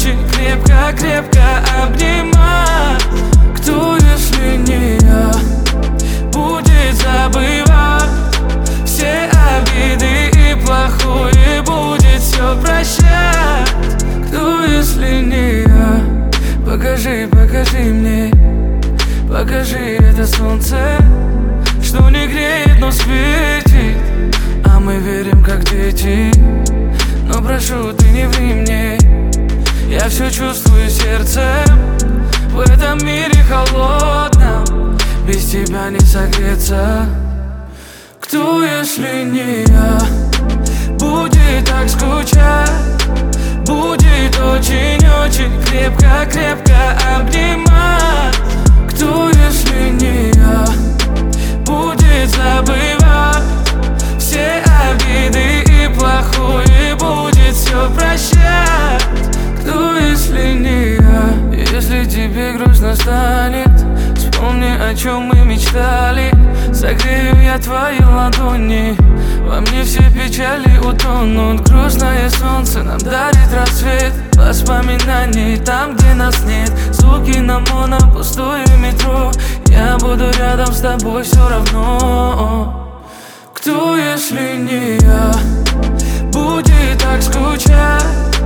ночи крепко-крепко обнимать. Кто, если не я, будет забывать все обиды и плохое, будет все прощать? Кто, если не я? Покажи, покажи мне, покажи это солнце, что не греет, но светит, а мы верим, как дети. Но прошу, ты не ври мне, я все чувствую сердцем. В этом мире холодном без тебя не согреться. Кто, если не я, будет так скучать, будет очень-очень крепко-крепко обнимать. Кто, если не я, будет забывать все обиды и плохое, будет все прощать? Кто, если не я? Если тебе грустно станет, вспомни, о чем мы мечтали. Согрею я твои ладони, во мне все печали утонут. Грустное солнце нам дарит рассвет воспоминаний там, где нас нет. Звуки на моно, пустое метро, я буду рядом с тобой все равно. Кто, если не я, будет так скучать,